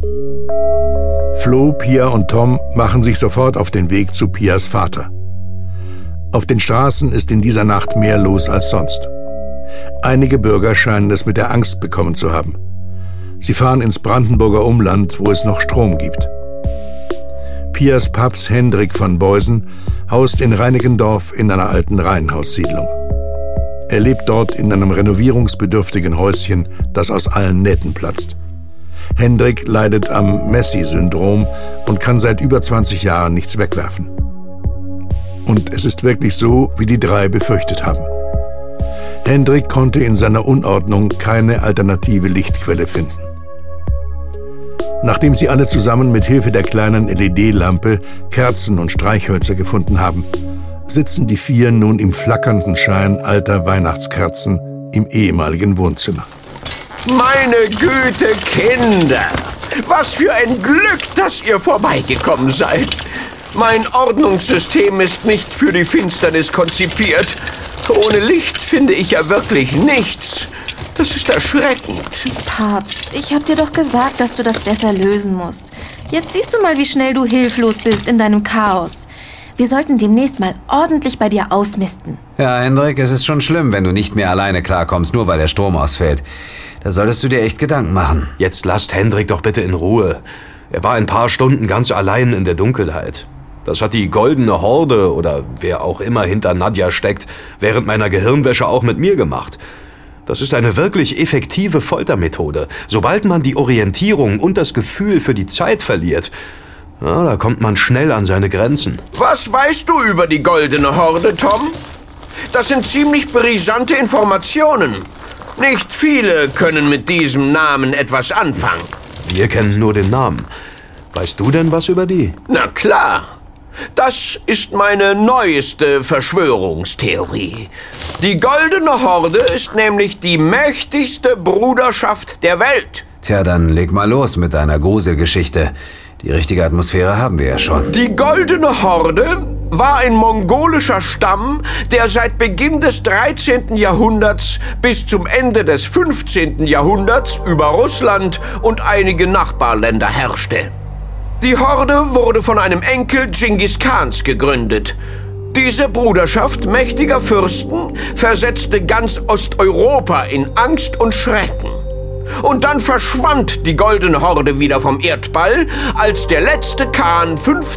Flo, Pia und Tom machen sich sofort auf den Weg zu Pias Vater. Auf den Straßen ist in dieser Nacht mehr los als sonst. Einige Bürger scheinen es mit der Angst bekommen zu haben. Sie fahren ins Brandenburger Umland, wo es noch Strom gibt. Pias Paps Hendrik van Beusen haust in Reinickendorf in einer alten Reihenhaussiedlung. Er lebt dort in einem renovierungsbedürftigen Häuschen, das aus allen Nähten platzt. Hendrik leidet am Messi-Syndrom und kann seit über 20 Jahren nichts wegwerfen. Und es ist wirklich so, wie die drei befürchtet haben. Hendrik konnte in seiner Unordnung keine alternative Lichtquelle finden. Nachdem sie alle zusammen mit Hilfe der kleinen LED-Lampe Kerzen und Streichhölzer gefunden haben, sitzen die vier nun im flackernden Schein alter Weihnachtskerzen im ehemaligen Wohnzimmer. Meine Güte, Kinder! Was für ein Glück, dass ihr vorbeigekommen seid! Mein Ordnungssystem ist nicht für die Finsternis konzipiert. Ohne Licht finde ich ja wirklich nichts. Das ist erschreckend. Papst, ich hab dir doch gesagt, dass du das besser lösen musst. Jetzt siehst du mal, wie schnell du hilflos bist in deinem Chaos. Wir sollten demnächst mal ordentlich bei dir ausmisten. Ja, Hendrik, es ist schon schlimm, wenn du nicht mehr alleine klarkommst, nur weil der Strom ausfällt. Da solltest du dir echt Gedanken machen. Jetzt lasst Hendrik doch bitte in Ruhe. Er war ein paar Stunden ganz allein in der Dunkelheit. Das hat die Goldene Horde oder wer auch immer hinter Nadja steckt, während meiner Gehirnwäsche auch mit mir gemacht. Das ist eine wirklich effektive Foltermethode. Sobald man die Orientierung und das Gefühl für die Zeit verliert, ja, da kommt man schnell an seine Grenzen. Was weißt du über die Goldene Horde, Tom? Das sind ziemlich brisante Informationen. Nicht viele können mit diesem Namen etwas anfangen. Wir kennen nur den Namen. Weißt du denn was über die? Na klar. Das ist meine neueste Verschwörungstheorie. Die Goldene Horde ist nämlich die mächtigste Bruderschaft der Welt. Tja, dann leg mal los mit deiner Gruselgeschichte. Die richtige Atmosphäre haben wir ja schon. Die Goldene Horde war ein mongolischer Stamm, der seit Beginn des 13. Jahrhunderts bis zum Ende des 15. Jahrhunderts über Russland und einige Nachbarländer herrschte. Die Horde wurde von einem Enkel Dschingis Khans gegründet. Diese Bruderschaft mächtiger Fürsten versetzte ganz Osteuropa in Angst und Schrecken. Und dann verschwand die Goldene Horde wieder vom Erdball, als der letzte Khan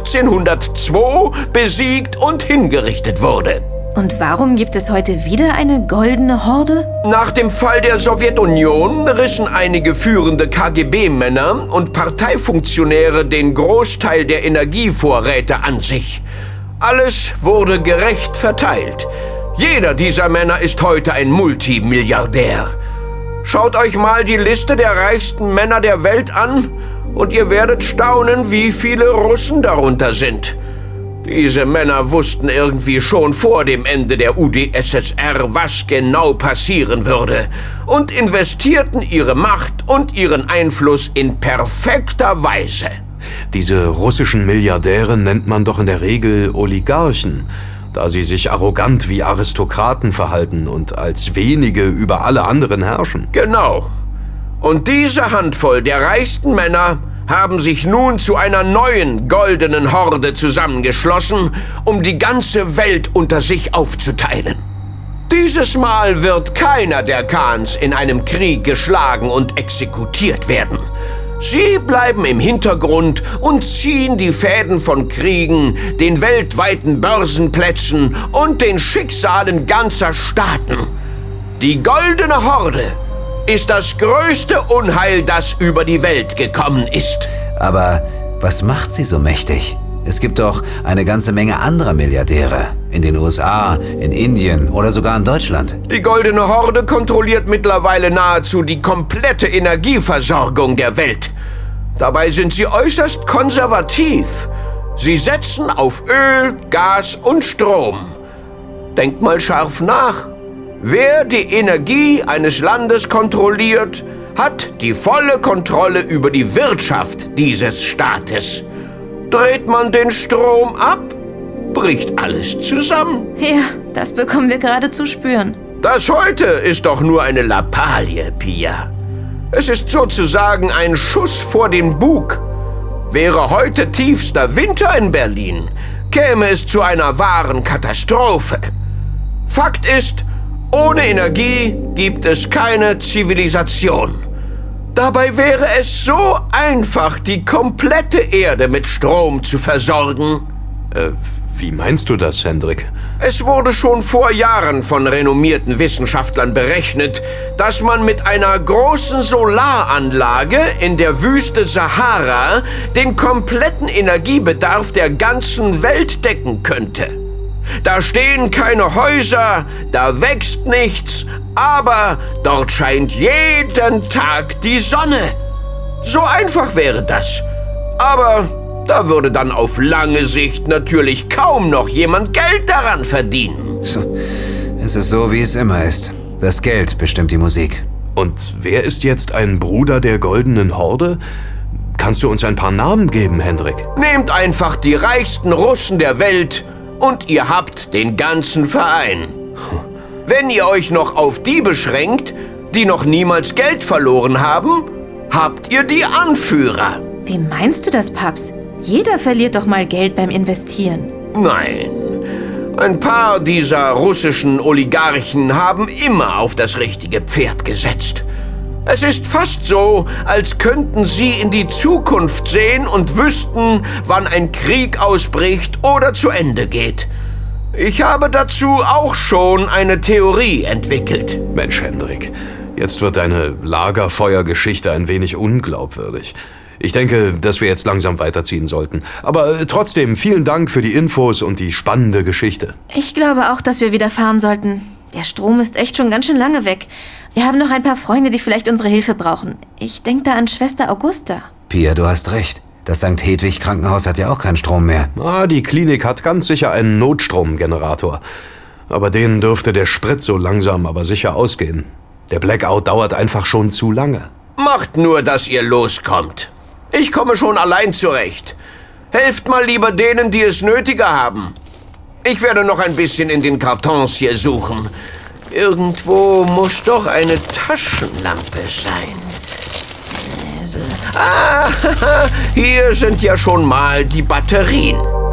1502 besiegt und hingerichtet wurde. Und warum gibt es heute wieder eine Goldene Horde? Nach dem Fall der Sowjetunion rissen einige führende KGB-Männer und Parteifunktionäre den Großteil der Energievorräte an sich. Alles wurde gerecht verteilt. Jeder dieser Männer ist heute ein Multimilliardär. Schaut euch mal die Liste der reichsten Männer der Welt an und ihr werdet staunen, wie viele Russen darunter sind. Diese Männer wussten irgendwie schon vor dem Ende der UdSSR, was genau passieren würde und investierten ihre Macht und ihren Einfluss in perfekter Weise. Diese russischen Milliardäre nennt man doch in der Regel Oligarchen, da sie sich arrogant wie Aristokraten verhalten und als wenige über alle anderen herrschen. Genau. Und diese Handvoll der reichsten Männer haben sich nun zu einer neuen Goldenen Horde zusammengeschlossen, um die ganze Welt unter sich aufzuteilen. Dieses Mal wird keiner der Khans in einem Krieg geschlagen und exekutiert werden. Sie bleiben im Hintergrund und ziehen die Fäden von Kriegen, den weltweiten Börsenplätzen und den Schicksalen ganzer Staaten. Die Goldene Horde ist das größte Unheil, das über die Welt gekommen ist. Aber was macht sie so mächtig? Es gibt doch eine ganze Menge anderer Milliardäre. In den USA, in Indien oder sogar in Deutschland. Die Goldene Horde kontrolliert mittlerweile nahezu die komplette Energieversorgung der Welt. Dabei sind sie äußerst konservativ. Sie setzen auf Öl, Gas und Strom. Denkt mal scharf nach. Wer die Energie eines Landes kontrolliert, hat die volle Kontrolle über die Wirtschaft dieses Staates. Dreht man den Strom ab, bricht alles zusammen. Ja, das bekommen wir gerade zu spüren. Das heute ist doch nur eine Lappalie, Pia. Es ist sozusagen ein Schuss vor den Bug. Wäre heute tiefster Winter in Berlin, käme es zu einer wahren Katastrophe. Fakt ist, ohne Energie gibt es keine Zivilisation. Dabei wäre es so einfach, die komplette Erde mit Strom zu versorgen. Wie meinst du das, Hendrik? Es wurde schon vor Jahren von renommierten Wissenschaftlern berechnet, dass man mit einer großen Solaranlage in der Wüste Sahara den kompletten Energiebedarf der ganzen Welt decken könnte. Da stehen keine Häuser, da wächst nichts, aber dort scheint jeden Tag die Sonne. So einfach wäre das. Aber da würde dann auf lange Sicht natürlich kaum noch jemand Geld daran verdienen. So, es ist so, wie es immer ist. Das Geld bestimmt die Musik. Und wer ist jetzt ein Bruder der Goldenen Horde? Kannst du uns ein paar Namen geben, Hendrik? Nehmt einfach die reichsten Russen der Welt und ihr habt den ganzen Verein. Wenn ihr euch noch auf die beschränkt, die noch niemals Geld verloren haben, habt ihr die Anführer. Wie meinst du das, Paps? Jeder verliert doch mal Geld beim Investieren. Nein, ein paar dieser russischen Oligarchen haben immer auf das richtige Pferd gesetzt. Es ist fast so, als könnten sie in die Zukunft sehen und wüssten, wann ein Krieg ausbricht oder zu Ende geht. Ich habe dazu auch schon eine Theorie entwickelt. Mensch, Hendrik, jetzt wird deine Lagerfeuergeschichte ein wenig unglaubwürdig. Ich denke, dass wir jetzt langsam weiterziehen sollten. Aber trotzdem, vielen Dank für die Infos und die spannende Geschichte. Ich glaube auch, dass wir wieder fahren sollten. Der Strom ist echt schon ganz schön lange weg. Wir haben noch ein paar Freunde, die vielleicht unsere Hilfe brauchen. Ich denke da an Schwester Augusta. Pia, du hast recht. Das St. Hedwig Krankenhaus hat ja auch keinen Strom mehr. Die Klinik hat ganz sicher einen Notstromgenerator. Aber denen dürfte der Sprit so langsam aber sicher ausgehen. Der Blackout dauert einfach schon zu lange. Macht nur, dass ihr loskommt. Ich komme schon allein zurecht. Helft mal lieber denen, die es nötiger haben. Ich werde noch ein bisschen in den Kartons hier suchen. Irgendwo muss doch eine Taschenlampe sein. Ah, hier sind ja schon mal die Batterien.